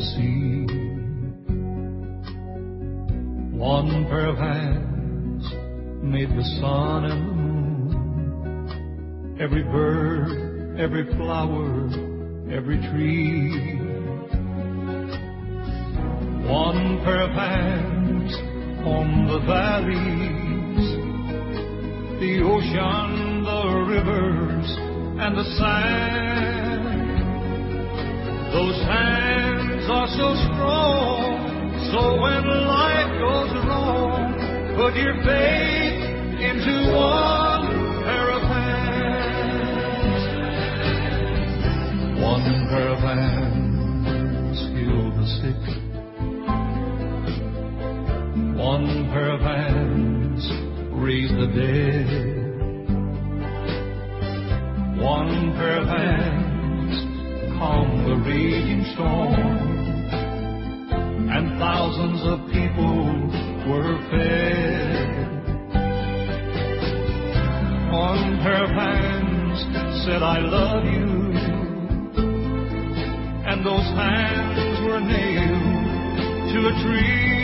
the sea. One pair of hands made the sun and the moon, every bird, every flower, every tree. One pair of hands on the valleys, the ocean, the rivers, and the sand. Those hands are so strong, so when life goes wrong, put your faith into one pair of hands. One pair of hands heal the sick. One pair of hands raise the dead. One pair of hands calm the raging storm, and thousands of people were fed. One pair of hands said, I love you, and those hands were nailed to a tree.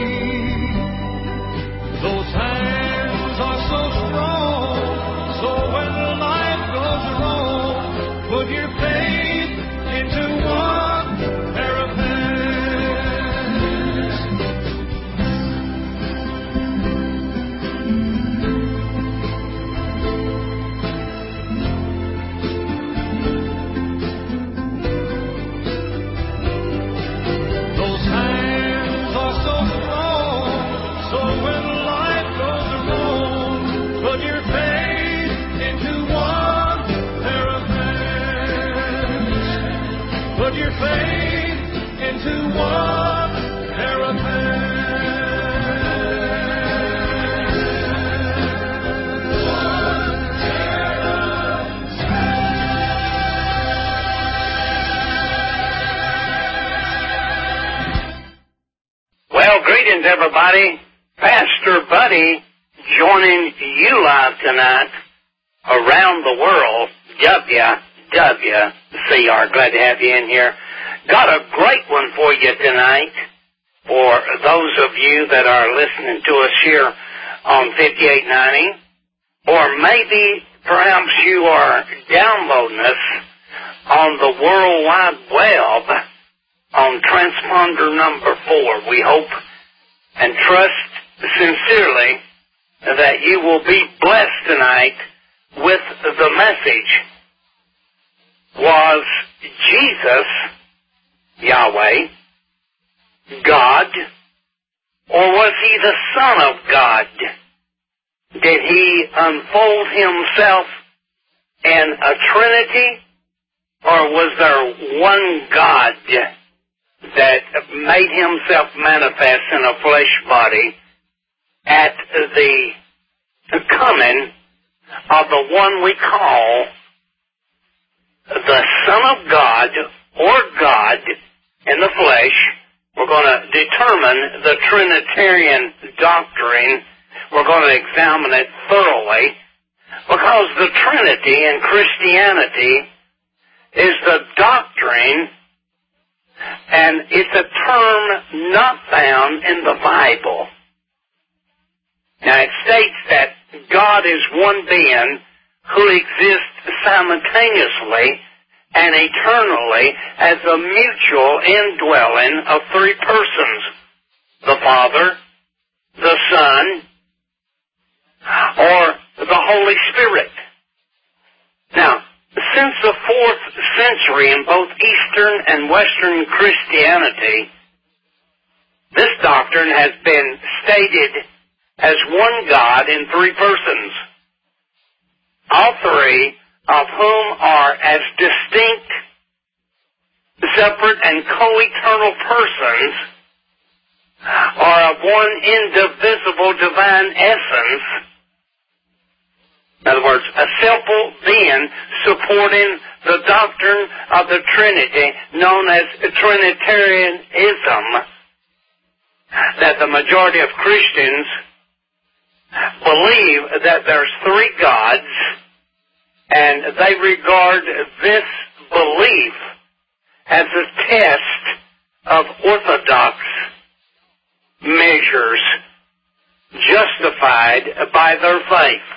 Those hands are so strong, so when life goes wrong, put your faith into one pair of hands. Those hands are so strong, so when life goes wrong, put your faith into one pair of hands. Put your faith into one pair of Well, greetings, everybody. Pastor Buddy joining you live tonight around the world. WWCR. Glad to have you in here. Got a great one for you tonight for those of you that are listening to us here on 5890, or maybe perhaps you are downloading us on the World Wide Web on transponder number 4. We hope and trust sincerely that you will be blessed tonight with the message. Was Jesus, Yahweh, God, or was he the Son of God? Did he unfold himself in a Trinity, or was there one God that made himself manifest in a flesh body at the coming of the one we call the Son of God, or God in the flesh? We're going to determine the Trinitarian doctrine. We're going to examine it thoroughly, because the Trinity in Christianity is the doctrine, and it's a term not found in the Bible. Now, it states that God is one being who exists simultaneously and eternally as a mutual indwelling of three persons: the Father, the Son, or the Holy Spirit. Now, since the 4th century in both Eastern and Western Christianity, this doctrine has been stated as one God in three persons, all three of whom are as distinct, separate, and co-eternal persons, are of one indivisible divine essence. In other words, a simple being supporting the doctrine of the Trinity, known as Trinitarianism, that the majority of Christians believe that there's three gods, and they regard this belief as a test of orthodox measures justified by their faith.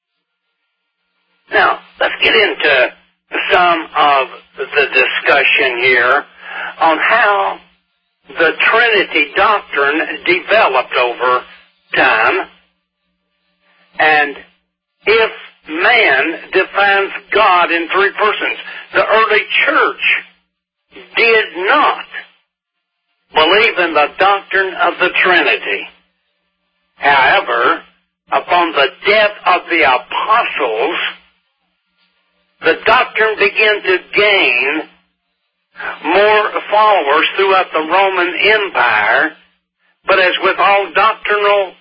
Now, let's get into some of the discussion here on how the Trinity doctrine developed over time, and if man defines God in three persons. The early church did not believe in the doctrine of the Trinity. However, upon the death of the apostles, the doctrine began to gain more followers throughout the Roman Empire, but as with all doctrinal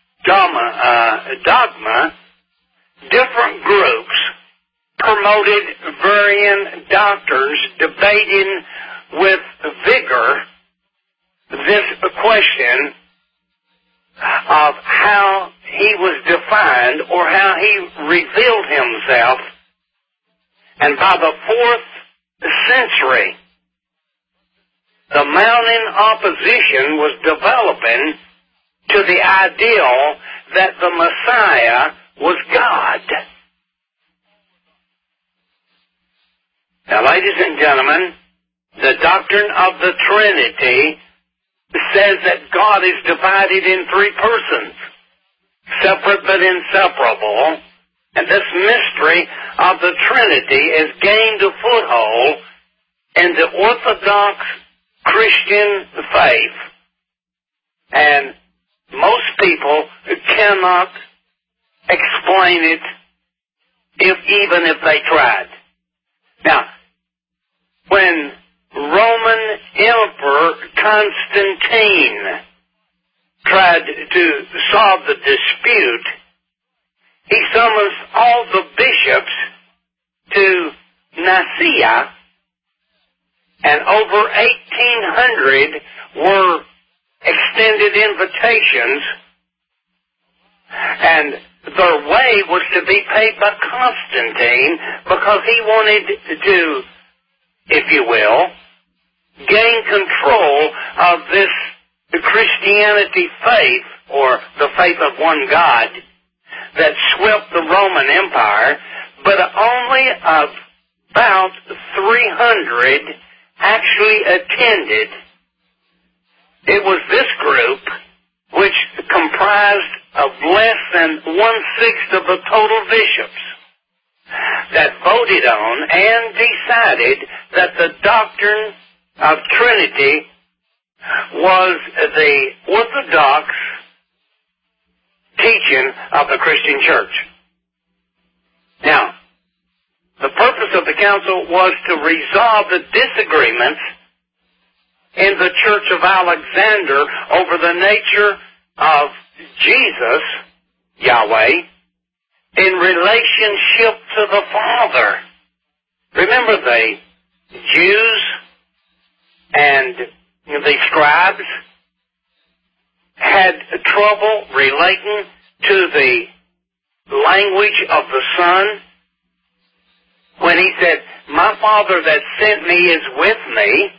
dogma, different groups promoted varying doctrines, debating with vigor this question of how he was defined or how he revealed himself. And by the 4th century, the mounting opposition was developing to the ideal that the Messiah was God. Now, ladies and gentlemen, the doctrine of the Trinity says that God is divided in three persons, separate but inseparable, and this mystery of the Trinity has gained a foothold in the Orthodox Christian faith, and most people cannot explain it even if they tried. Now, when Roman Emperor Constantine tried to solve the dispute, he summons all the bishops to Nicaea, and over 1,800 were extended invitations, and their way was to be paid by Constantine because he wanted to, if you will, gain control of this Christianity faith, or the faith of one God, that swept the Roman Empire, but only about 300 actually attended. It was this group, which comprised of less than 1/6 of the total bishops, that voted on and decided that the doctrine of Trinity was the orthodox teaching of the Christian church. Now, the purpose of the council was to resolve the disagreements in the Church of Alexander over the nature of Jesus, Yahweh, in relationship to the Father. Remember, the Jews and the scribes had trouble relating to the language of the Son when he said, "My Father that sent me is with me."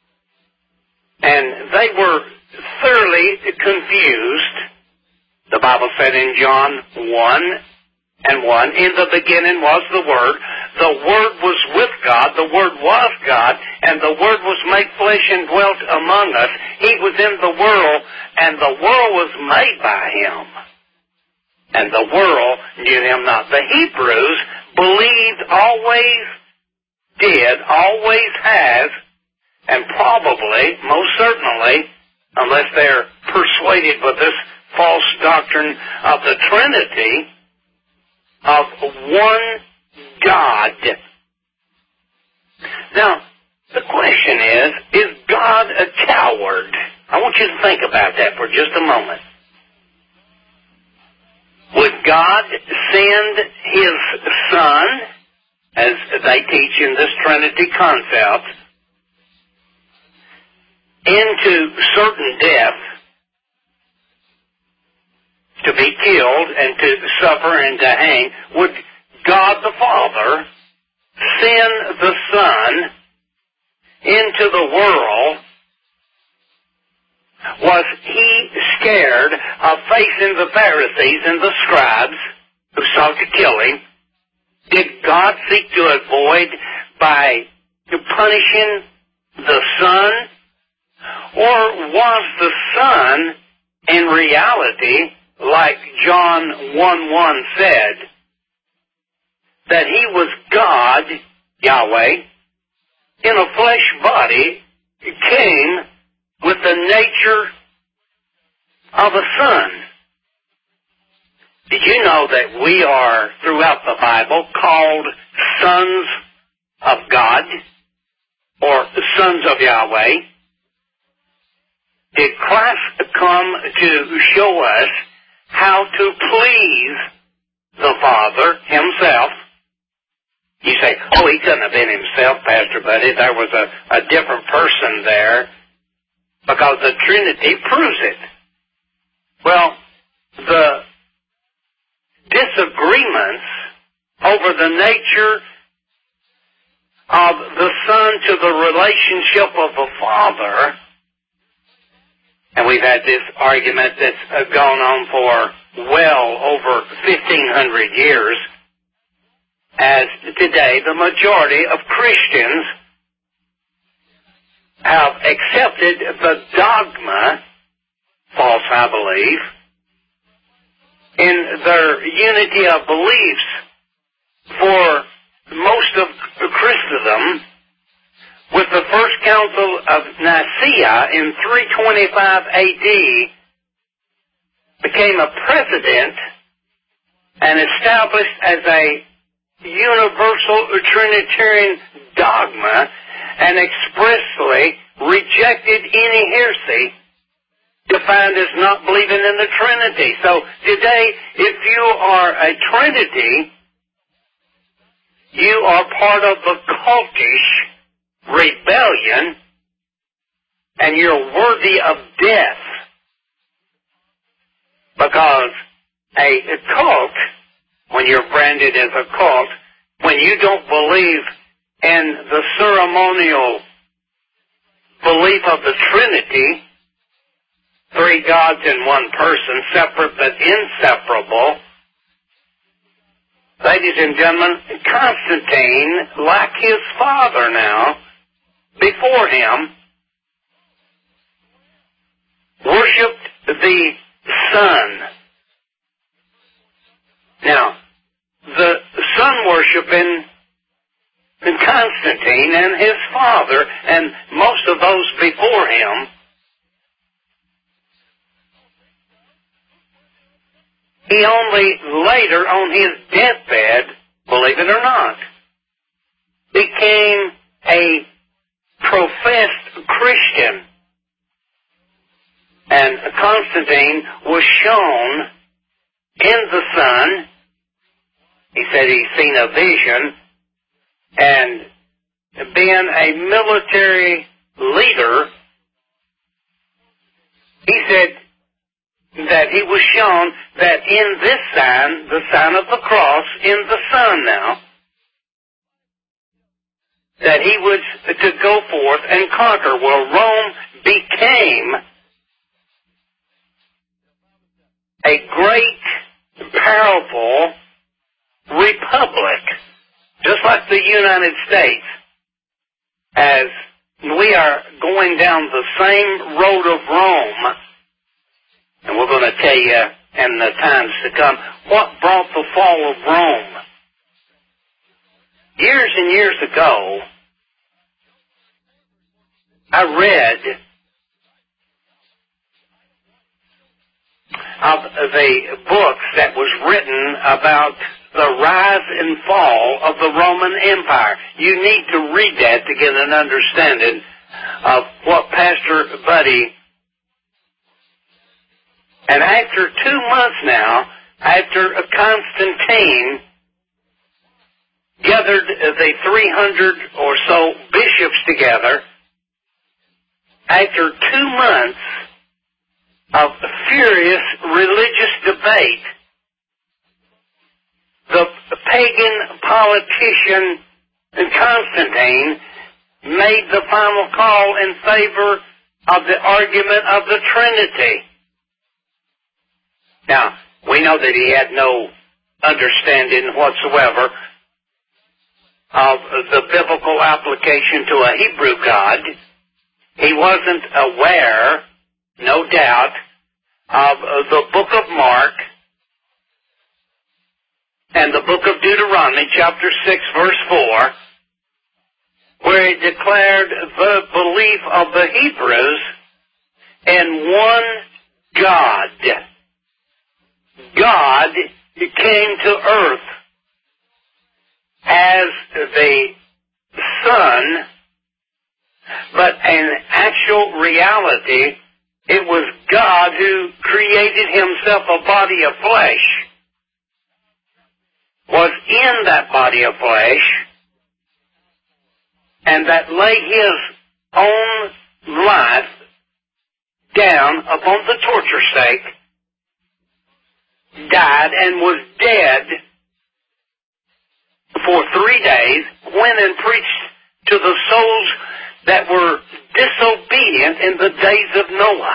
And they were thoroughly confused. The Bible said in John 1:1, "In the beginning was the Word. The Word was with God. The Word was God. And the Word was made flesh and dwelt among us. He was in the world, and the world was made by Him. And the world knew Him not." The Hebrews believed, always did, always has, and probably, most certainly, unless they're persuaded with this false doctrine of the Trinity, of one God. Now, the question is God a coward? I want you to think about that for just a moment. Would God send His Son, as they teach in this Trinity concept, into certain death, to be killed and to suffer and to hang? Would God the Father send the Son into the world Was he scared of facing the Pharisees and the scribes who sought to kill him? Did God seek to avoid by punishing the Son? Or was the Son in reality, like John 1:1 said, that he was God, Yahweh, in a flesh body, came with the nature of a son? Did you know that we are, throughout the Bible, called sons of God, or sons of Yahweh? Did Christ come to show us how to please the Father himself? You say, oh, he couldn't have been himself, Pastor Buddy. There was a different person there, because the Trinity proves it. Well, the disagreements over the nature of the Son to the relationship of the Father, and we've had this argument that's gone on for well over 1,500 years, as today the majority of Christians have accepted the dogma, false I believe, in their unity of beliefs for most of Christendom, with the First Council of Nicaea in 325 A.D. became a precedent and established as a universal Trinitarian dogma, and expressly rejected any heresy defined as not believing in the Trinity. So today, if you are a Trinity, you are part of the cultish rebellion, and you're worthy of death, because a cult, when you're branded as a cult, when you don't believe in the ceremonial belief of the Trinity, three gods in one person, separate but inseparable, ladies and gentlemen, Constantine, like his father now, before him, worshipped the Son. Now, the Son worshiping Constantine and his father and most of those before him, he only later on his deathbed, believe it or not, became a professed Christian. And Constantine was shown in the Son. He said he's seen a vision, and being a military leader, he said that he was shown that in this sign, the sign of the cross, in the Son now, that he was to go forth and conquer. Well, Rome became a great, powerful republic, just like the United States, as we are going down the same road of Rome. And we're going to tell you in the times to come what brought the fall of Rome. Years and years ago, I read of the books that was written about the rise and fall of the Roman Empire. You need to read that to get an understanding of what Pastor Buddy. And after 2 months now, after Constantine gathered the 300 or so bishops together, after 2 months of furious religious debate, the pagan politician Constantine made the final call in favor of the argument of the Trinity. Now, we know that he had no understanding whatsoever of the biblical application to a Hebrew God. He wasn't aware, no doubt, of the book of Mark and the book of Deuteronomy, chapter 6, verse 4, where he declared the belief of the Hebrews in one God. God came to earth as the Son, but in actual reality, it was God who created himself a body of flesh, was in that body of flesh, and that laid his own life down upon the torture stake, died and was dead for 3 days, went and preached to the souls that were disobedient in the days of Noah.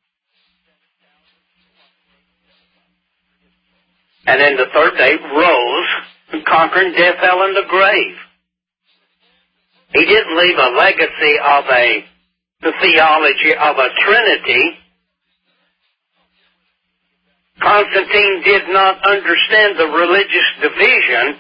And then the third day rose, conquering death, hell, and the grave. He didn't leave a legacy of the theology of a Trinity. Constantine did not understand the religious division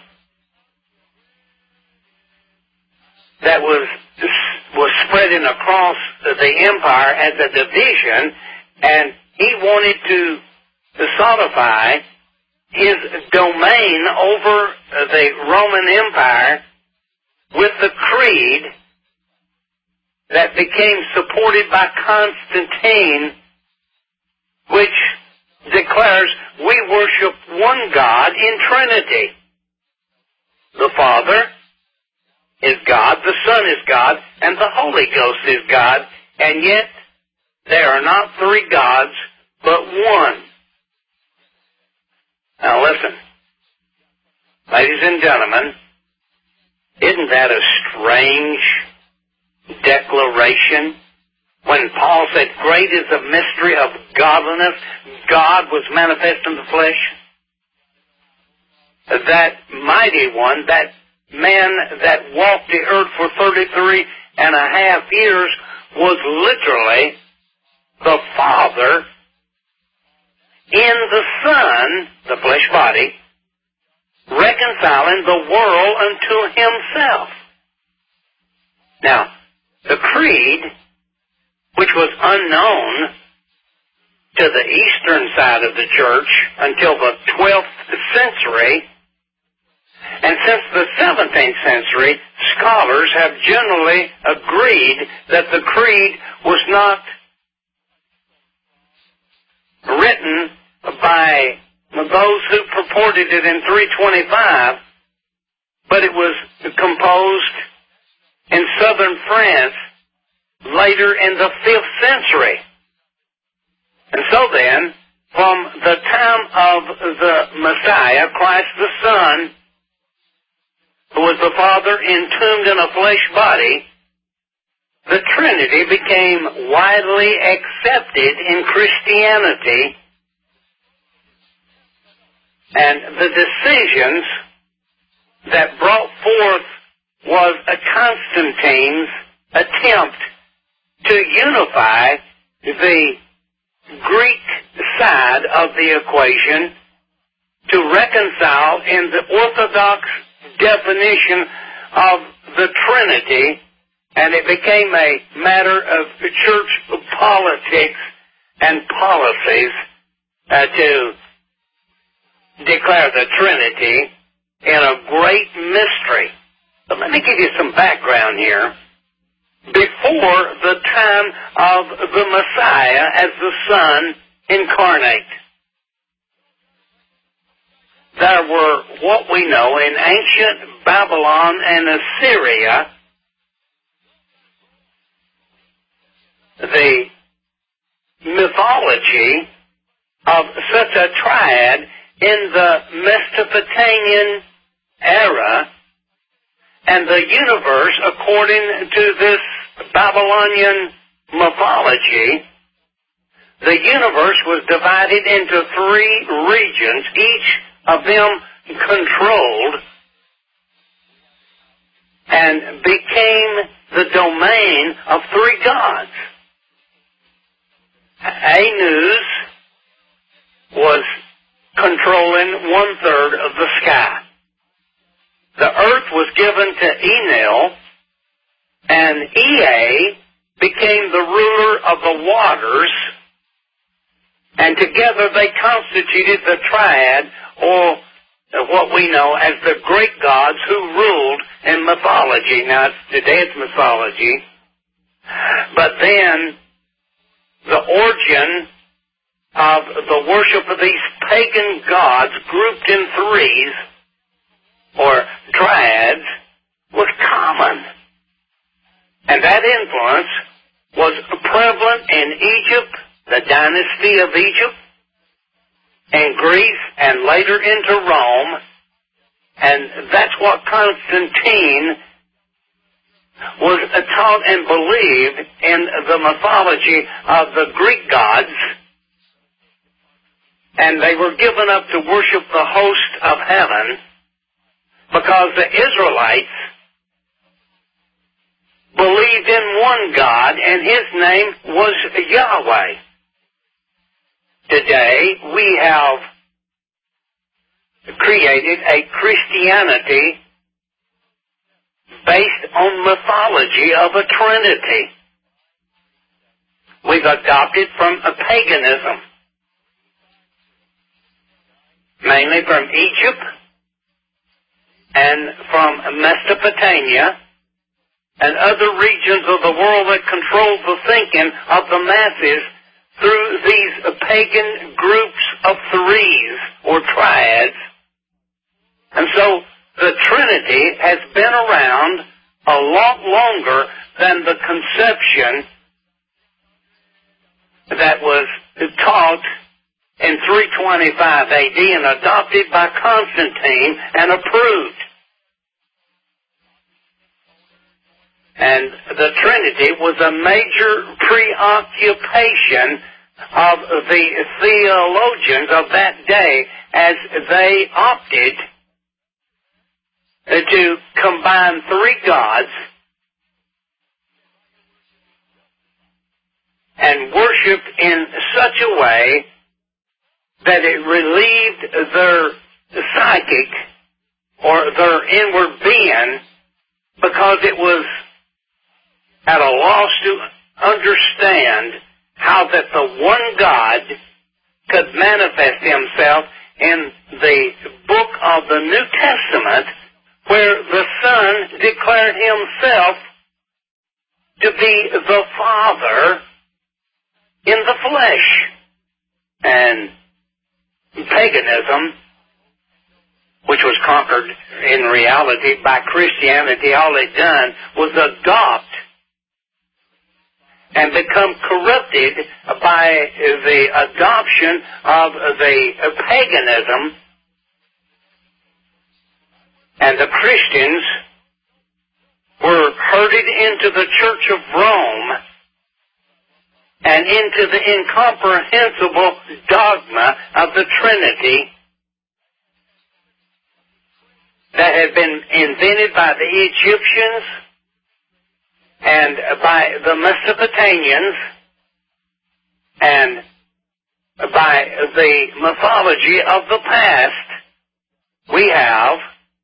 that was spreading across the empire as a division, and he wanted to solidify his domain over the Roman Empire with the creed that became supported by Constantine, which declares we worship one God in Trinity. The Father is God, the Son is God, and the Holy Ghost is God, and yet there are not three gods, but one. Now listen, ladies and gentlemen, isn't that a strange declaration? When Paul said, great is the mystery of godliness, God was manifest in the flesh. That mighty one, that man that walked the earth for 33.5 years was literally the Father in the Son, the flesh body, reconciling the world unto himself. Now, the creed, which was unknown to the eastern side of the church until the 12th century, and since the 17th century, scholars have generally agreed that the creed was not written by those who purported it in 325, but it was composed in southern France later in the 5th century. And so then, from the time of the Messiah, Christ the Son, who was the Father entombed in a flesh body, the Trinity became widely accepted in Christianity, and the decisions that brought forth was a Constantine's attempt to unify the Greek side of the equation, to reconcile in the Orthodox definition of the Trinity, and it became a matter of church politics and policies to declare the Trinity in a great mystery. But let me give you some background here. Before the time of the Messiah as the Son incarnate, there were what we know in ancient Babylon and Assyria, the mythology of such a triad in the Mesopotamian era, and the universe, according to this Babylonian mythology, the universe was divided into 3 regions, each of them controlled and became the domain of 3 gods. Anus was controlling 1/3 of the sky. The earth was given to Enlil, and Ea became the ruler of the waters, and together they constituted the triad, or what we know as the Greek gods who ruled in mythology. Now, today it's mythology, but then the origin of the worship of these pagan gods grouped in 3s, or triads, was common. And that influence was prevalent in Egypt, the dynasty of Egypt, and Greece, and later into Rome. And that's what Constantine was taught and believed in the mythology of the Greek gods. And they were given up to worship the host of heaven because the Israelites believed in one God, and his name was Yahweh. Today, we have created a Christianity based on mythology of a Trinity. We've adopted from a paganism, mainly from Egypt and from Mesopotamia and other regions of the world that control the thinking of the masses through these pagan groups of 3s or triads. And so the Trinity has been around a lot longer than the conception that was taught in 325 AD and adopted by Constantine and approved. And the Trinity was a major preoccupation of the theologians of that day as they opted to combine 3 gods and worship in such a way that it relieved their psychic or their inward being, because it was at a loss to understand how that the one God could manifest himself in the book of the New Testament, where the Son declared himself to be the Father in the flesh. And paganism, which was conquered in reality by Christianity, all it done was adopt and become corrupted by the adoption of the paganism. And the Christians were herded into the Church of Rome and into the incomprehensible dogma of the Trinity that had been invented by the Egyptians and by the Mesopotamians and by the mythology of the past. We have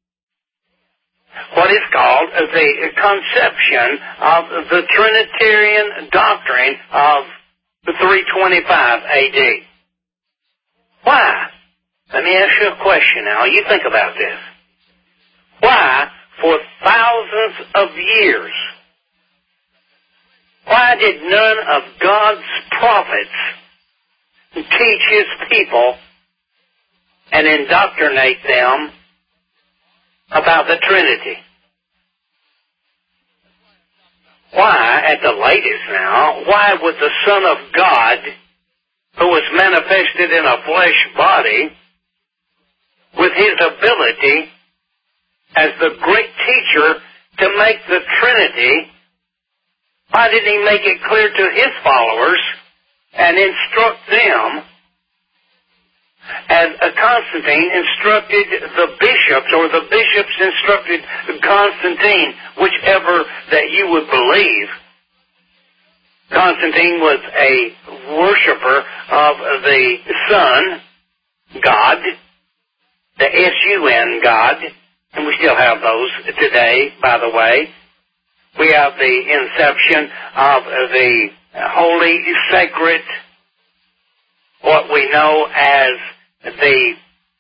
what is called the conception of the Trinitarian doctrine of 325 AD. Why? Let me ask you a question now. You think about this. Why, for thousands of years, why did none of God's prophets teach his people and indoctrinate them about the Trinity? Why, at the latest now, why would the Son of God, who was manifested in a flesh body, with his ability as the great teacher to make the Trinity Why didn't he make it clear to his followers and instruct them as Constantine instructed the bishops, or the bishops instructed Constantine, whichever that you would believe? Constantine was a worshiper of the Sun, God, the S-U-N, God, and we still have those today, by the way. We have the inception of the holy, sacred, what we know as the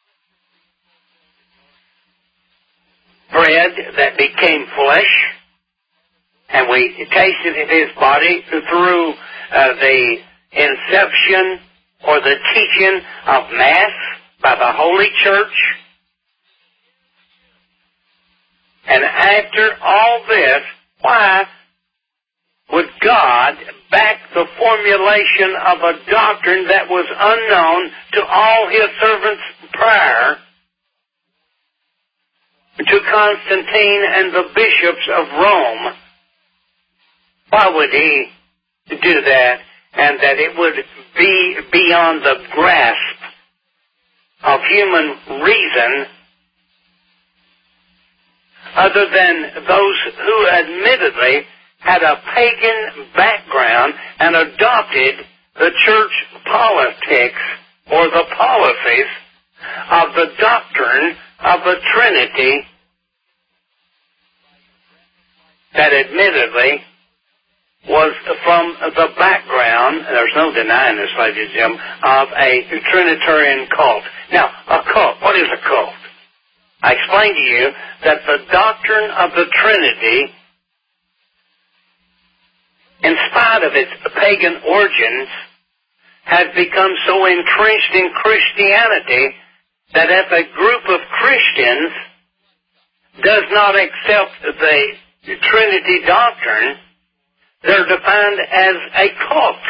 bread that became flesh, and we tasted his body through the inception or the teaching of Mass by the Holy Church. And after all this, why would God back the formulation of a doctrine that was unknown to all his servants prior to Constantine and the bishops of Rome? Why would he do that, and that it would be beyond the grasp of human reason, other than those who admittedly had a pagan background and adopted the church politics or the policies of the doctrine of the Trinity that admittedly was from the background, there's no denying this, ladies and gentlemen, of a Trinitarian cult. Now, a cult, what is a cult? I explained to you that the doctrine of the Trinity, in spite of its pagan origins, has become so entrenched in Christianity that if a group of Christians does not accept the Trinity doctrine, they're defined as a cult.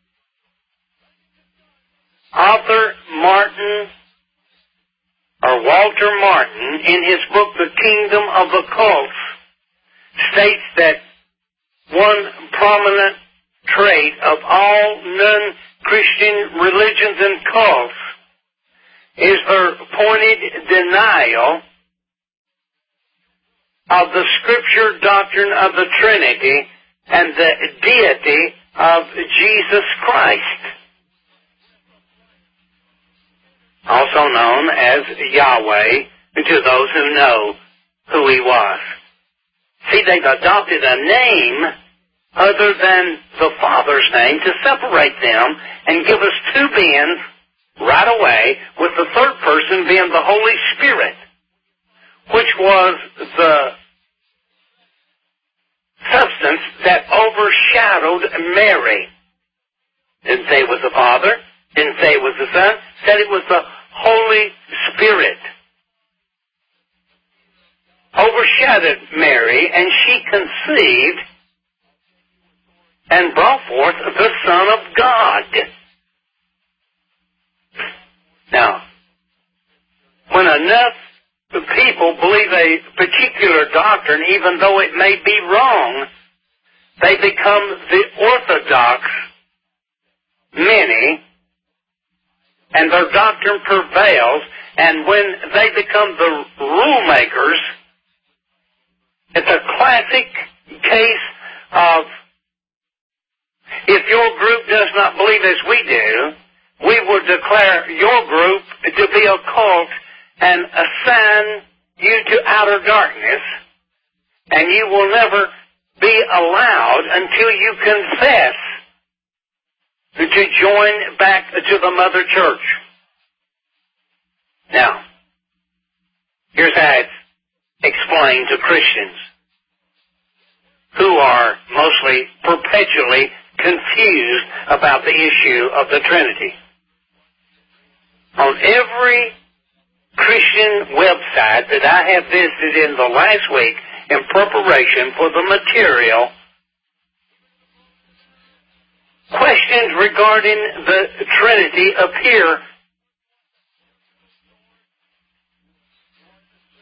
Walter Martin, in his book, The Kingdom of the Cults, states that one prominent trait of all non-Christian religions and cults is their pointed denial of the Scripture doctrine of the Trinity and the deity of Jesus Christ, also known as Yahweh to those who know who He was. See, they've adopted a name other than the Father's name to separate them and give us two beings right away, with the third person being the Holy Spirit, which was the substance that overshadowed Mary. Didn't say it was the Father, didn't say it was the Son, said it was the Holy Spirit. Overshadowed Mary, and she conceived and brought forth the Son of God. Now, when enough people believe a particular doctrine, even though it may be wrong, they become the orthodox many, and their doctrine prevails, and when they become the rule makers, it's a classic case of, if your group does not believe as we do, we will declare your group to be a cult and assign you to outer darkness, and you will never be allowed until you confess to join back to the Mother Church. Now, here's how it's explained to Christians who are mostly perpetually confused about the issue of the Trinity. On every Christian website that I have visited in the last week in preparation for the material, questions regarding the Trinity appear.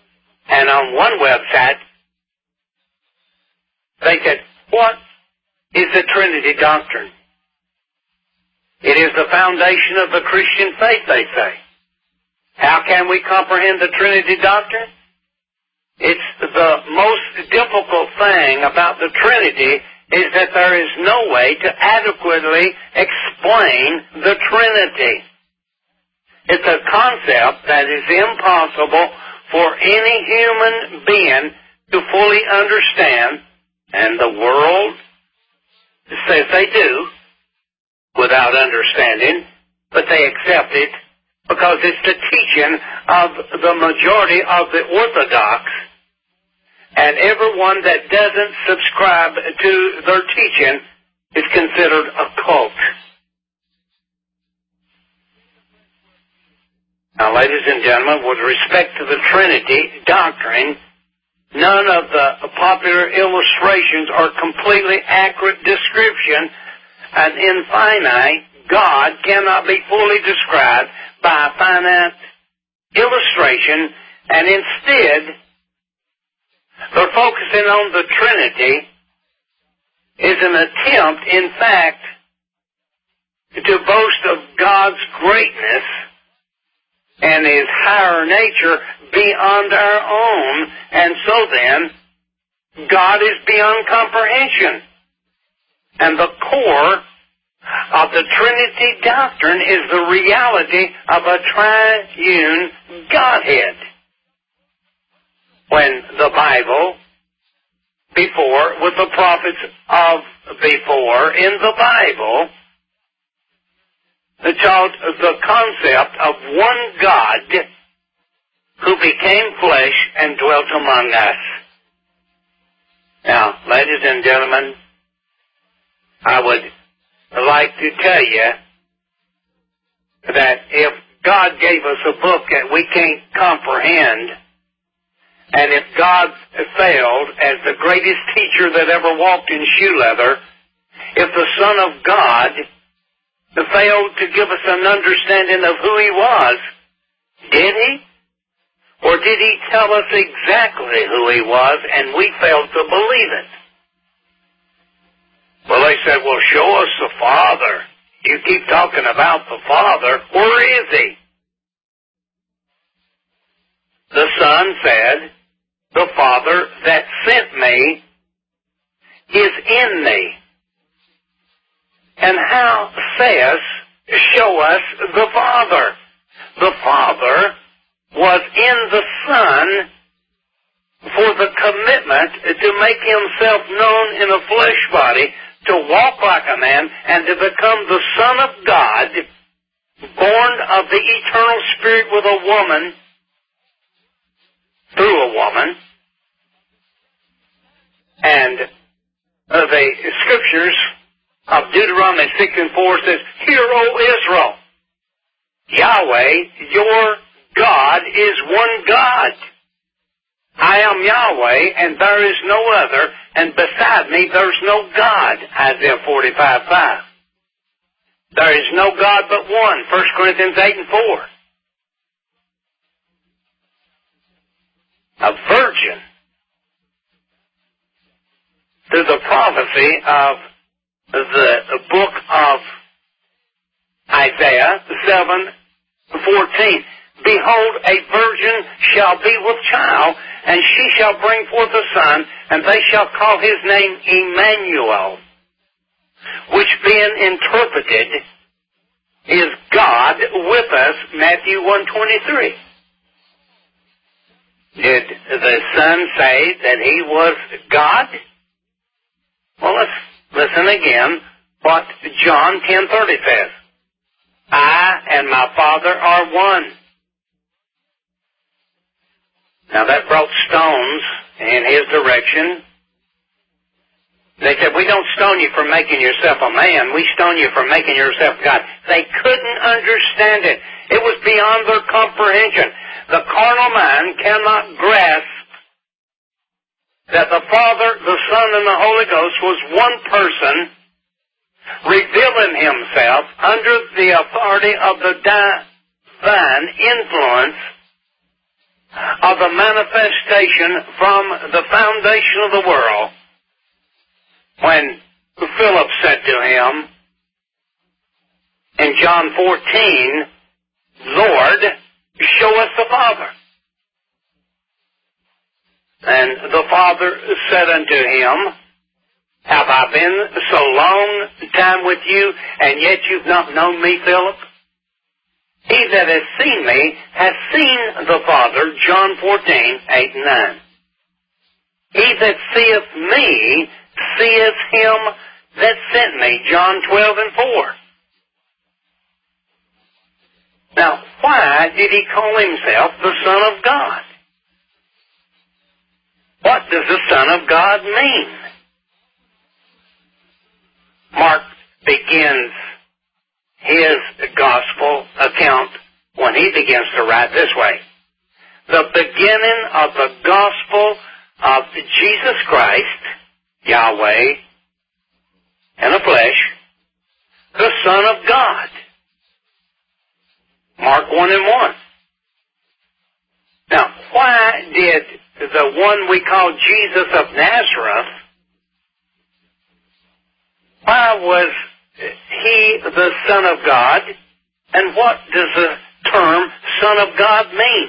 And on one website, they said, what is the Trinity doctrine. It is the foundation of the Christian faith, they say. How can we comprehend the Trinity doctrine? It's the most difficult thing about the Trinity is that there is no way to adequately explain the Trinity. It's a concept that is impossible for any human being to fully understand, and the world says they do without understanding, but they accept it because it's the teaching of the majority of the Orthodox, and everyone that doesn't subscribe to their teaching is considered a cult. Now, ladies and gentlemen, with respect to the Trinity doctrine, none of the popular illustrations are completely accurate description. An infinite God cannot be fully described by a finite illustration, and instead, they're focusing on the Trinity is an attempt, in fact, to boast of God's greatness and His higher nature beyond our own, and so then, God is beyond comprehension. And the core of the Trinity doctrine is the reality of a triune Godhead. When the Bible, before, with the prophets of before, in the Bible, taught the concept of one God who became flesh and dwelt among us. Now, ladies and gentlemen, I would like to tell you that if God gave us a book that we can't comprehend, and if God failed as the greatest teacher that ever walked in shoe leather, if the Son of God failed to give us an understanding of who He was, did He? Or did He tell us exactly who He was and we failed to believe it? Well, they said, well, show us the Father. You keep talking about the Father. Where is He? The Son said, the Father that sent me is in me. And how says, show us the Father? The Father was in the Son for the commitment to make Himself known in a flesh body, to walk like a man, and to become the Son of God, born of the eternal Spirit with a woman, through a woman. And the Scriptures of Deuteronomy 6:4 says, Hear, O Israel, Yahweh, your God is one God. I am Yahweh, and there is no other, and beside me there's no God. Isaiah 45:5. There is no God but one. 1 Corinthians 8:4. A virgin. Through the prophecy of the book of Isaiah 7:14. Behold, a virgin shall be with child, and she shall bring forth a son, and they shall call his name Emmanuel, which being interpreted is God with us, Matthew 1:23. Did the Son say that He was God? Well, let's listen again what John 10:30 says. I and my Father are one. Now that brought stones in His direction. They said, we don't stone you for making yourself a man. We stone you for making yourself God. They couldn't understand it. It was beyond their comprehension. The carnal mind cannot grasp that the Father, the Son, and the Holy Ghost was one person revealing Himself under the authority of the divine influence of the manifestation from the foundation of the world. When Philip said to him in John 14, Lord, show us the Father. And the Father said unto him, have I been so long time with you, and yet you've not known me, Philip? He that has seen me has seen the Father, John 14, 8 and 9. He that seeth me seeth him that sent me, John 12 and 4. Now, why did he call himself the Son of God? What does the Son of God mean? Mark begins his gospel account when he begins to write this way. The beginning of the gospel of Jesus Christ, Yahweh, in the flesh, the Son of God. Mark 1 and 1. Now, why did the one we call Jesus of Nazareth, why was he the Son of God? And what does the term Son of God mean?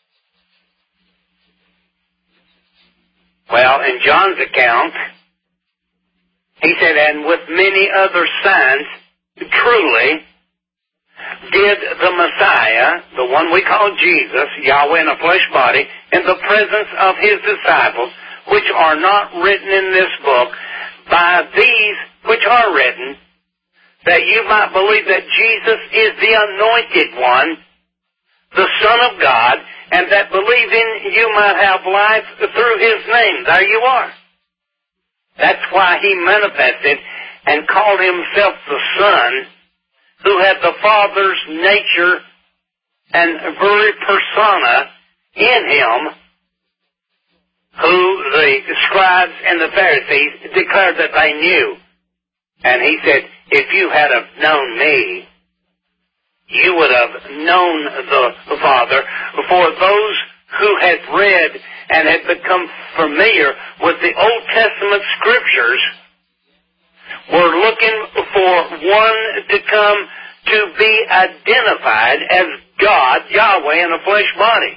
Well, in John's account, he said, and with many other signs, truly, did the Messiah, the one we call Jesus, Yahweh in a flesh body, in the presence of his disciples, which are not written in this book, by these which are written, that you might believe that Jesus is the anointed one, the Son of God, and that believing you might have life through his name. There you are. That's why he manifested and called himself the Son, who had the Father's nature and very persona in him, who the scribes and the Pharisees declared that they knew. And he said, if you had have known me, you would have known the Father. For those who had read and had become familiar with the Old Testament scriptures were looking for one to come to be identified as God, Yahweh, in a flesh body.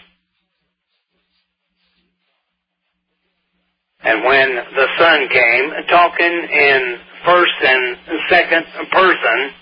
And when the Son came, talking in first and second person,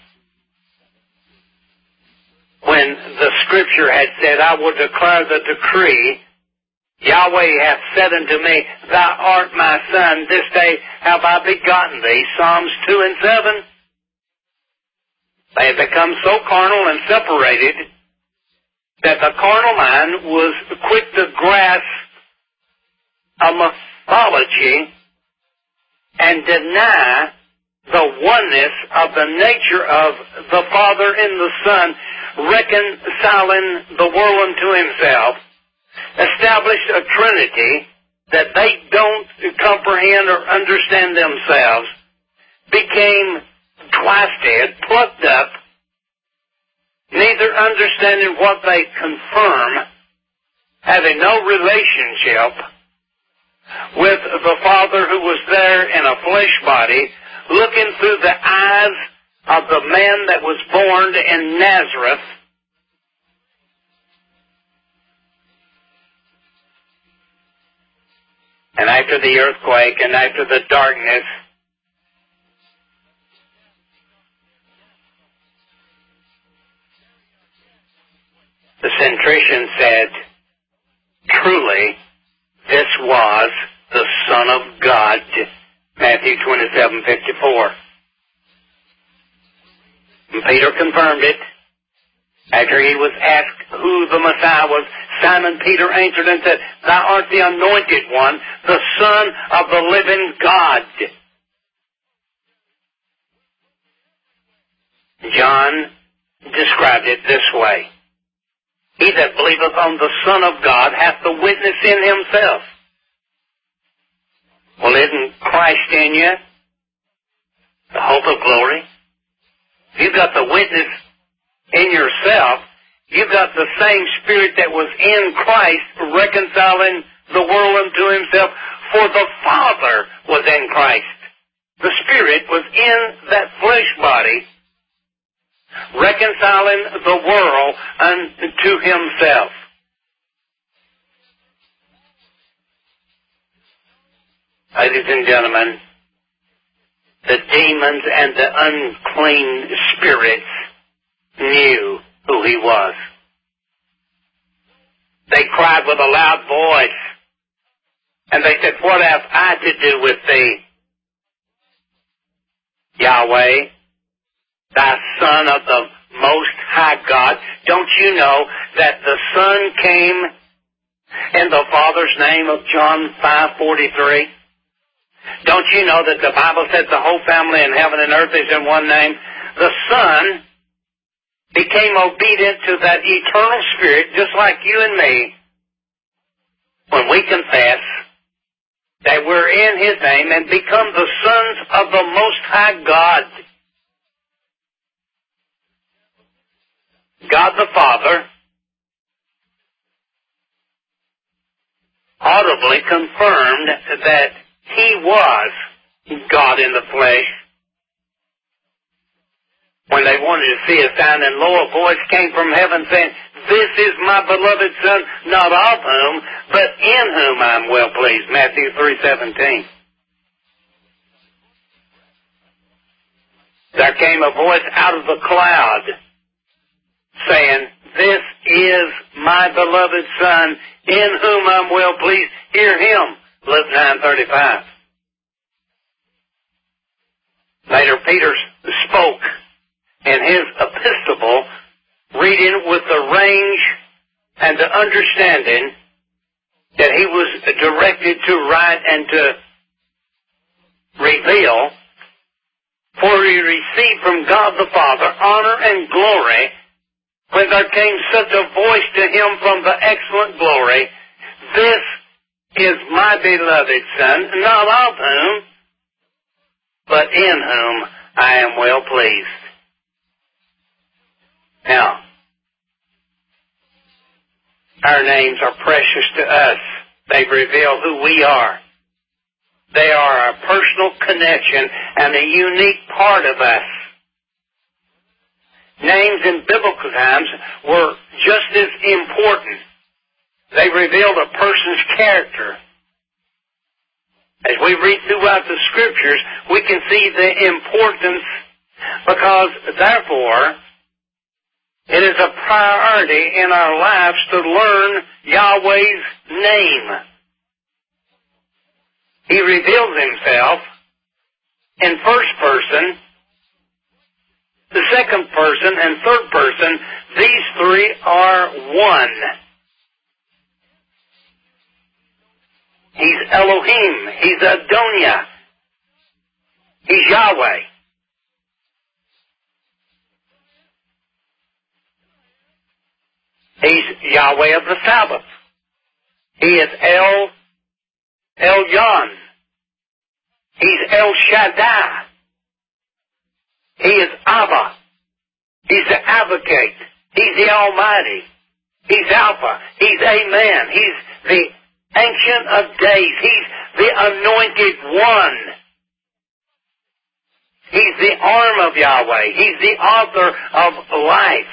when the Scripture had said, I will declare the decree, Yahweh hath said unto me, Thou art my Son, this day have I begotten thee, Psalms 2 and 7. They had become so carnal and separated that the carnal mind was quick to grasp a mythology and deny the oneness of the nature of the Father and the Son, reconciling the world unto himself, established a Trinity that they don't comprehend or understand themselves, became twisted, plucked up, neither understanding what they confirm, having no relationship with the Father who was there in a flesh body, looking through the eyes of the man that was born in Nazareth, and after the earthquake and after the darkness, the centurion said, truly, this was the Son of God, Matthew 27:54. And Peter confirmed it. After he was asked who the Messiah was, Simon Peter answered and said, Thou art the anointed one, the Son of the living God. John described it this way. He that believeth on the Son of God hath the witness in himself. Well, isn't Christ in you? The hope of glory? You've got the witness in yourself. You've got the same Spirit that was in Christ reconciling the world unto himself. For the Father was in Christ, The Spirit was in that flesh body, reconciling the world unto Himself. Ladies and gentlemen, the demons and the unclean spirits knew who He was. They cried with a loud voice, and they said, "What have I to do with Thee, Yahweh, Thy Son of the Most High God? Don't you know that the Son came in the Father's name of John 5:43? Don't you know that the Bible says the whole family in heaven and earth is in one name? The Son became obedient to that eternal Spirit, just like you and me, when we confess that we're in His name and become the sons of the Most High God. God the Father audibly confirmed that He was God in the flesh. When they wanted to see a sign, and lo, a voice came from heaven saying, "This is my beloved Son, not of whom, but in whom I am well pleased." Matthew 3:17. There came a voice out of the cloud saying, "This is my beloved Son, in whom I am well pleased. Hear Him." Luke 9:35. Later, Peter spoke in his epistle, reading with the range and the understanding that he was directed to write and to reveal, for he received from God the Father honor and glory when there came such a voice to him from the excellent glory, "This is my beloved Son, not of whom, but in whom I am well pleased." Now, our names are precious to us. They reveal who we are. They are a personal connection and a unique part of us. Names in biblical times were just as important. They revealed a person's character. As we read throughout the Scriptures, we can see the importance, because therefore it is a priority in our lives to learn Yahweh's name. He reveals Himself in first person, the second person, and third person. These three are one. He's Elohim. He's Adonai. He's Yahweh. He's Yahweh of the Sabbath. He is El Elyon. He's El Shaddai. He is Abba. He's the Advocate. He's the Almighty. He's Alpha. He's Amen. He's the Ancient of Days. He's the Anointed One. He's the arm of Yahweh. He's the author of life.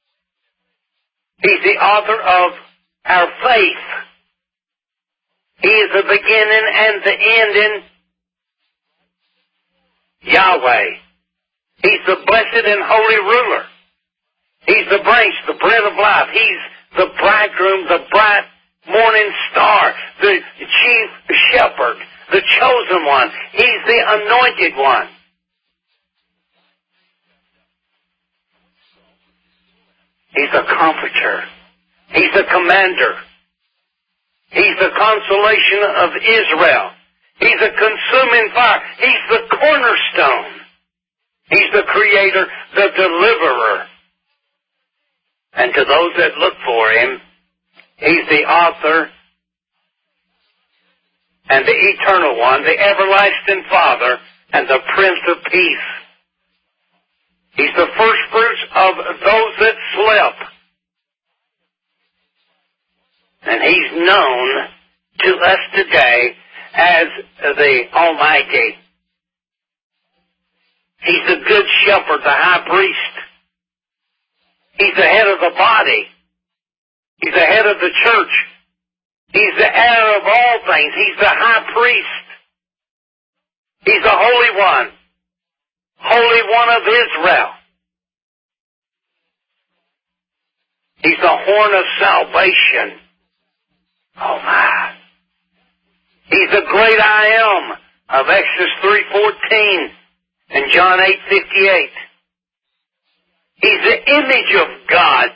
He's the author of our faith. He is the beginning and the ending. Yahweh. He's the blessed and holy ruler. He's the branch, the bread of life. He's the bridegroom, the bright morning star, the chief shepherd, the chosen one. He's the anointed one. He's the comforter. He's the commander. He's the consolation of Israel. He's a consuming fire. He's the cornerstone. He's the creator, the deliverer. And to those that look for Him, He's the author and the eternal one, the everlasting Father, and the Prince of Peace. He's the first fruits of those that slept. And He's known to us today as the Almighty. He's the good shepherd, the high priest. He's the head of the body. He's the head of the church. He's the heir of all things. He's the high priest. He's the Holy One of Israel. He's the horn of salvation. Oh my. He's the great I am of Exodus 3:14 and John 8:58. He's the image of God.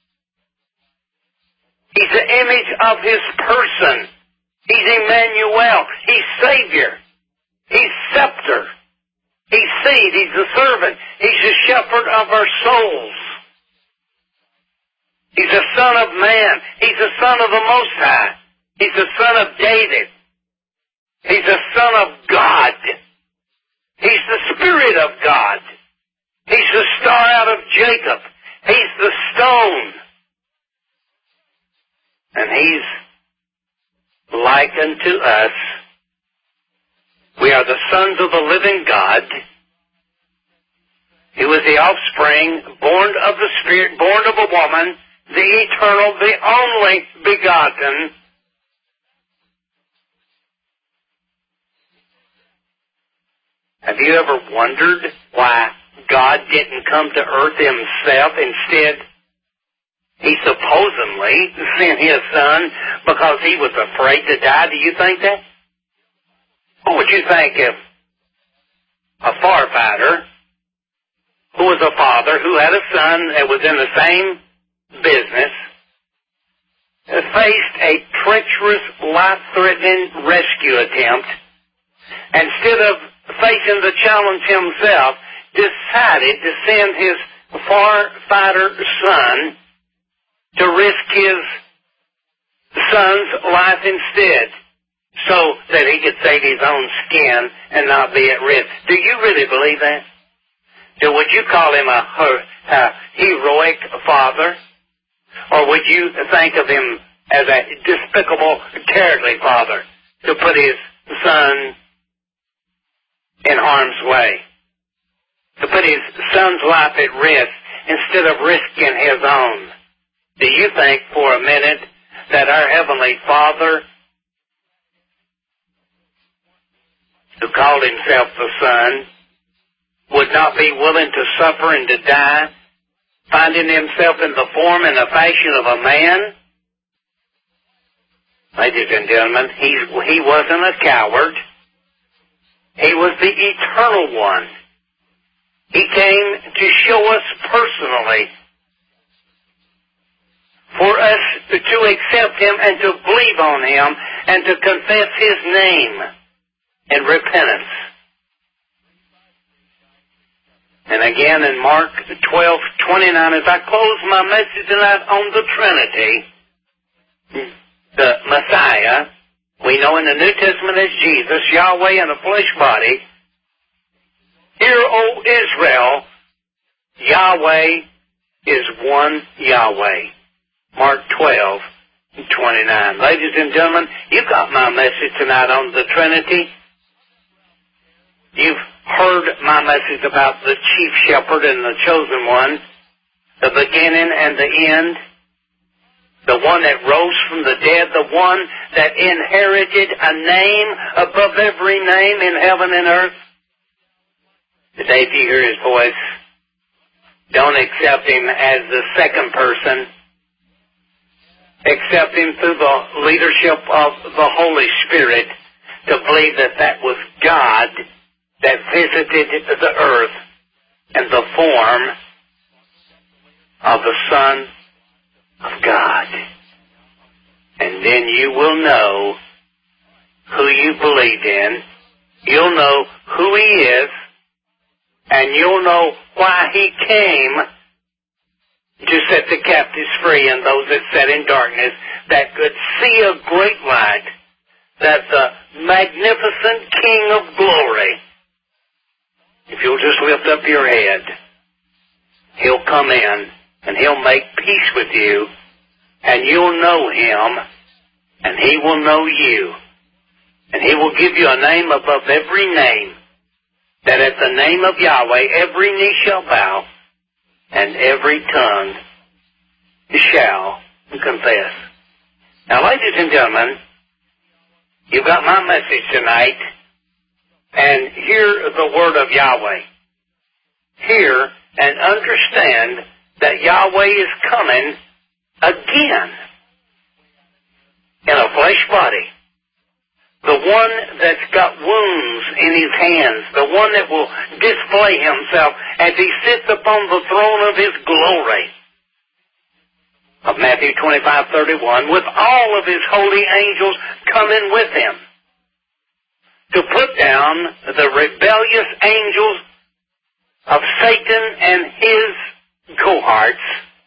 He's the image of His person. He's Emmanuel. He's Savior. He's scepter. He's seed. He's the servant. He's the shepherd of our souls. He's the Son of Man. He's the Son of the Most High. He's the Son of David. He's the Son of God. He's the Spirit of God. He's the star out of Jacob. He's the stone. And He's likened to us. We are the sons of the living God. He was the offspring, born of the Spirit, born of a woman, the eternal, the only begotten. Have you ever wondered why God didn't come to earth Himself? Instead, He supposedly sent His Son because He was afraid to die. Do you think that? What would you think if a firefighter who was a father, who had a son that was in the same business, faced a treacherous, life-threatening rescue attempt, instead of facing the challenge himself, decided to send his firefighter son to risk his son's life instead, so that he could save his own skin and not be at risk? Do you really believe that? Would you call him a heroic father? Or would you think of him as a despicable, cowardly father to put his son in harm's way, to put his son's life at risk instead of risking his own? Do you think for a minute that our Heavenly Father, who called Himself the Son, would not be willing to suffer and to die, finding Himself in the form and the fashion of a man? Ladies and gentlemen, He wasn't a coward. He was the Eternal One. He came to show us personally, for us to accept Him and to believe on Him and to confess His name in repentance. And again in Mark 12:29, as I close my message tonight on the Trinity, the Messiah, we know in the New Testament as Jesus, Yahweh in a flesh body. Hear, O Israel, Yahweh is one Yahweh. Mark 12:29. Ladies and gentlemen, you got my message tonight on the Trinity. You've heard my message about the chief shepherd and the chosen one, the beginning and the end, the one that rose from the dead, the one that inherited a name above every name in heaven and earth. Today, if you hear His voice, don't accept Him as the second person. Accept Him through the leadership of the Holy Spirit, to believe that that was God that visited the earth in the form of the Son of God. And then you will know who you believe in. You'll know who He is. And you'll know why He came to set the captives free and those that sat in darkness, that could see a great light, that the magnificent King of glory, if you'll just lift up your head, He'll come in and He'll make peace with you, and you'll know Him, and He will know you, and He will give you a name above every name, that at the name of Yahweh every knee shall bow and every tongue shall confess. Now, ladies and gentlemen, you've got my message tonight, and hear the word of Yahweh. Hear and understand that Yahweh is coming again in a flesh body. The one that's got wounds in his hands, the one that will display himself as he sits upon the throne of his glory. Of Matthew 25:31, with all of his holy angels coming with him to put down the rebellious angels of Satan and his cohorts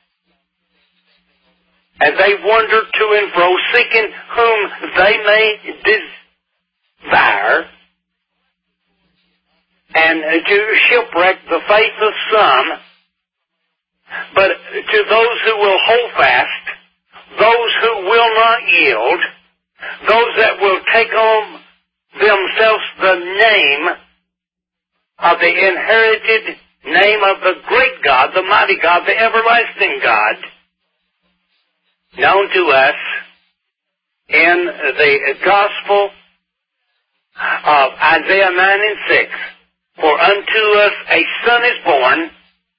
as they wander to and fro, seeking whom they may desire, and to shipwreck the faith of some. But to those who will hold fast, those who will not yield, those that will take on themselves the name of the inherited name of the great God, the mighty God, the everlasting God, known to us in the Gospel of Isaiah 9:6. For unto us a son is born,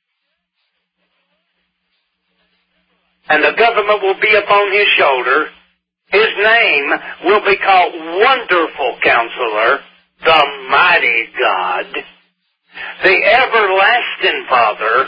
and the government will be upon his shoulder. His name will be called Wonderful Counselor, the Mighty God, the Everlasting Father,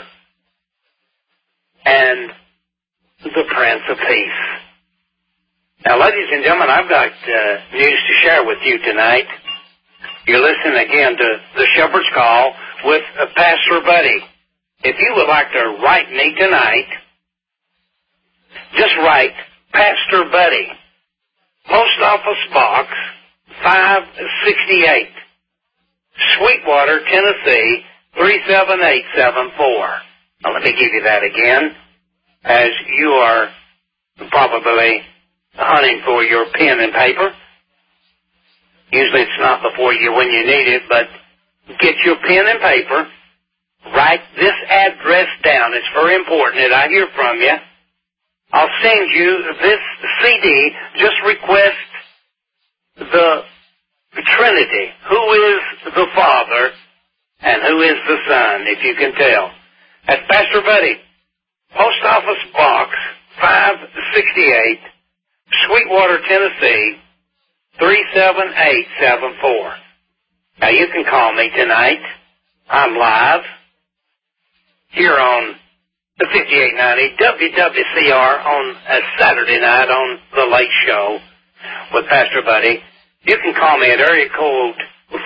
and the Prince of Peace. Now, ladies and gentlemen, I've got news to share with you tonight. You're listening again to the Shepherd's Call with Pastor Buddy. If you would like to write me tonight, just write Pastor Buddy, Post Office Box 568, Sweetwater, Tennessee 37874. Now let me give you that again, as you are probably hunting for your pen and paper. Usually it's not before you when you need it, but get your pen and paper. Write this address down. It's very important that I hear from you. I'll send you this CD. Just request the Trinity. Who is the Father and who is the Son, if you can tell. That's Pastor Buddy, Post Office Box 568, Sweetwater, Tennessee 37874. Now you can call me tonight. I'm live here on the 5890 WWCR on a Saturday night on The Late Show with Pastor Buddy. You can call me at area code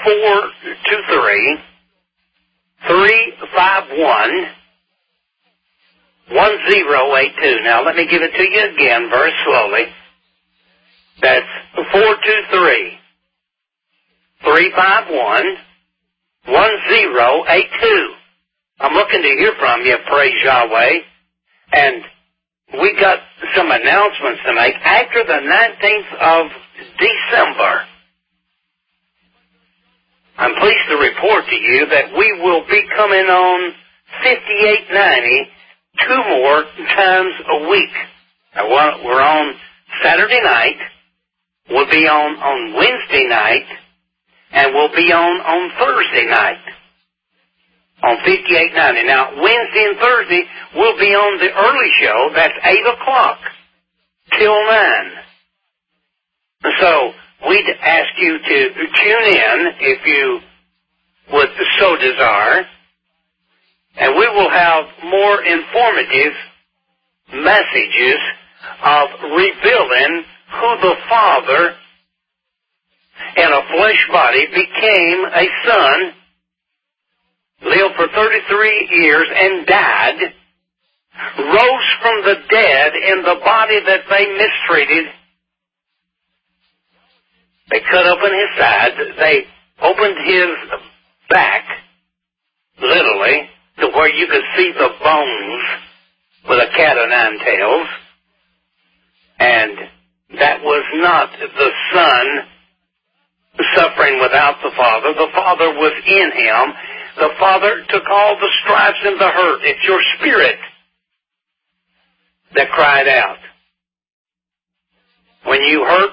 423-351-1082. Now let me give it to you again very slowly. That's 423-351-1082. I'm looking to hear from you, praise Yahweh. And we got some announcements to make. After the 19th of December, I'm pleased to report to you that we will be coming on 5890 two more times a week. Now, we're on Saturday night, we'll be on Wednesday night, and we'll be on Thursday night. On 5890. Now, Wednesday and Thursday, we'll be on the early show. That's 8 o'clock till 9. So, we'd ask you to tune in if you would so desire. And we will have more informative messages of revealing who the Father in a flesh body became a son, lived for 33 years and died, rose from the dead in the body that they mistreated. They cut open his side. They opened his back, literally, to where you could see the bones with a cat o' nine tails. And that was not the son suffering without the Father. The Father was in him. The Father took all the stripes and the hurt. It's your spirit that cried out. When you hurt,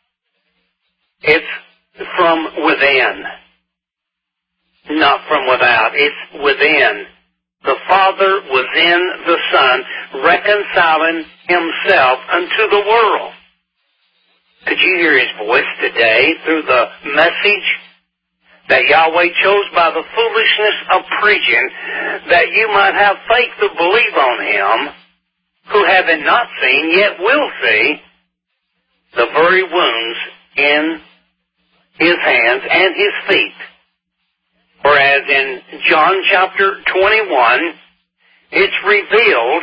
it's from within, not from without. It's within. The Father was in the Son, reconciling himself unto the world. Could you hear his voice today through the message that Yahweh chose by the foolishness of preaching, that you might have faith to believe on him, who having not seen yet will see the very wounds in his hands and his feet? Whereas in John chapter 21, it's revealed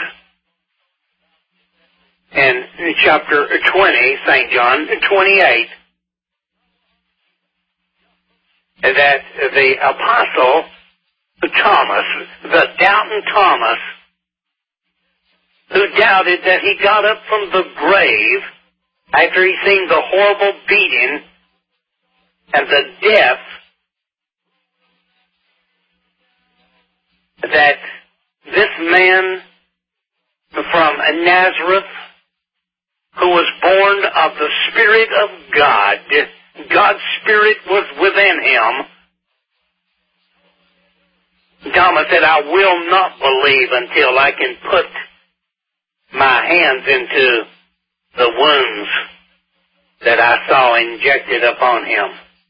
in chapter 20, St. John 28, that the apostle Thomas, the doubting Thomas, who doubted that he got up from the grave after he seen the horrible beating and the death that this man from Nazareth, who was born of the Spirit of God, God's Spirit was within him. Thomas said, I will not believe until I can put my hands into the wounds that I saw injected upon him.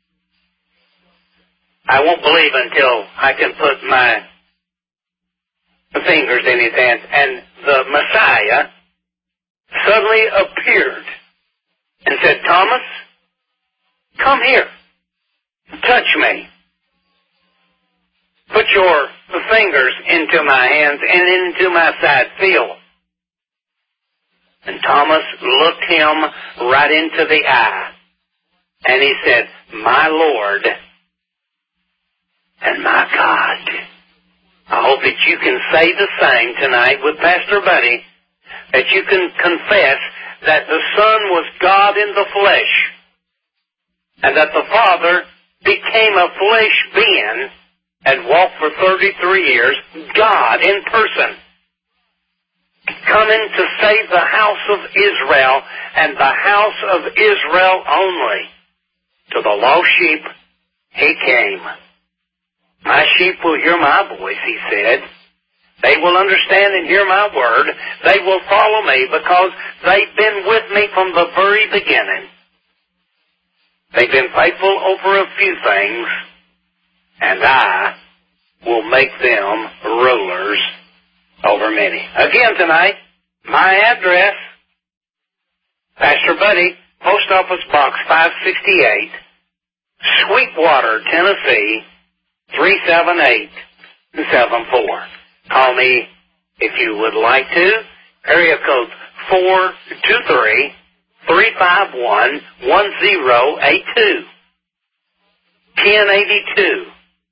I won't believe until I can put my fingers in his hands. And the Messiah suddenly appeared and said, Thomas, come here. Touch me. Put your fingers into my hands and into my side. Feel. And Thomas looked him right into the eye. And he said, my Lord and my God. I hope that you can say the same tonight with Pastor Buddy, that you can confess that the Son was God in the flesh, and that the Father became a flesh being and walked for 33 years, God in person, coming to save the house of Israel, and the house of Israel only. To the lost sheep, he came. My sheep will hear my voice, he said. They will understand and hear my word. They will follow me because they've been with me from the very beginning. They've been faithful over a few things, and I will make them rulers over many. Again tonight, my address, Pastor Buddy, Post Office Box 568, Sweetwater, Tennessee, 37874. Call me if you would like to. Area code 423-351-1082. 1082.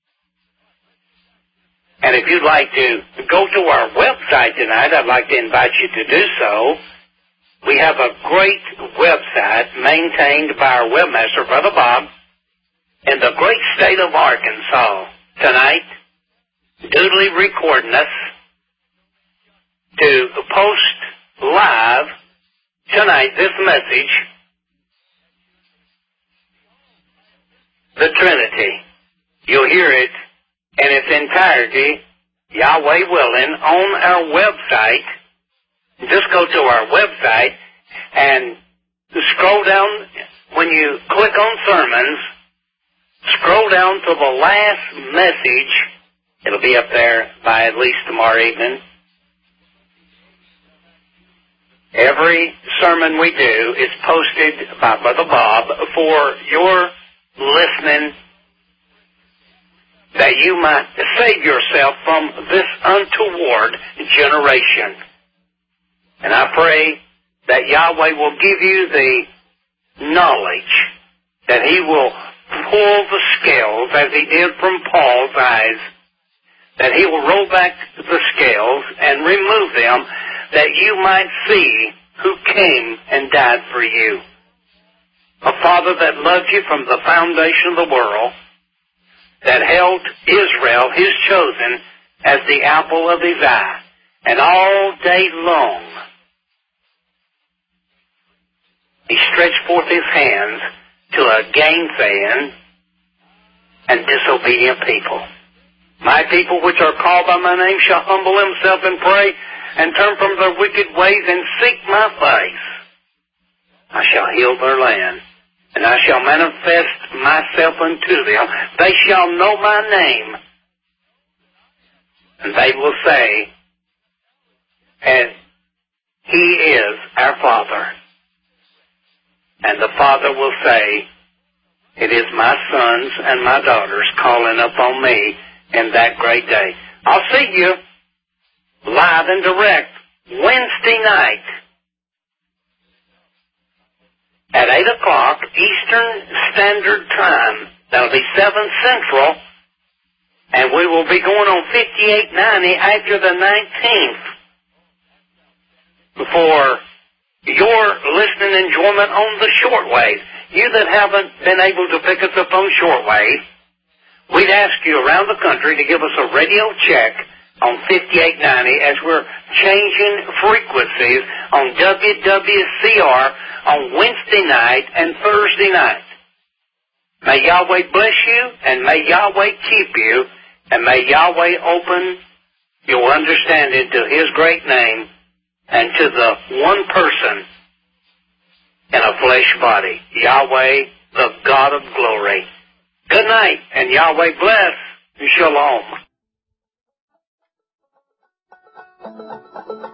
And if you'd like to go to our website tonight, I'd like to invite you to do so. We have a great website maintained by our webmaster, Brother Bob, in the great state of Arkansas tonight, duly recording us to post live tonight this message, the Trinity. You'll hear it in its entirety, Yahweh willing, on our website. Just go to our website and scroll down. When you click on sermons, scroll down to the last message. It'll be up there by at least tomorrow evening. Every sermon we do is posted by Brother Bob for your listening, that you might save yourself from this untoward generation. And I pray that Yahweh will give you the knowledge, that he will pull the scales as he did from Paul's eyes, that he will roll back the scales and remove them, that you might see who came and died for you. A Father that loved you from the foundation of the world, that held Israel, his chosen, as the apple of his eye. And all day long, he stretched forth his hands to a gainsaying and disobedient people. My people which are called by my name shall humble themselves and pray and turn from their wicked ways and seek my face. I shall heal their land, and I shall manifest myself unto them. They shall know my name, and they will say, and he is our Father. And the Father will say, it is my sons and my daughters calling upon me in that great day. I'll see you live and direct Wednesday night at 8 o'clock Eastern Standard Time. That'll be 7 Central. And we will be going on 5890 after the 19th for your listening enjoyment on the shortwave. You that haven't been able to pick us up on shortwave, we'd ask you around the country to give us a radio check on 5890 as we're changing frequencies on WWCR on Wednesday night and Thursday night. May Yahweh bless you, and may Yahweh keep you, and may Yahweh open your understanding to his great name and to the one person in a flesh body, Yahweh, the God of glory. Good night, and Yahweh bless, and shalom.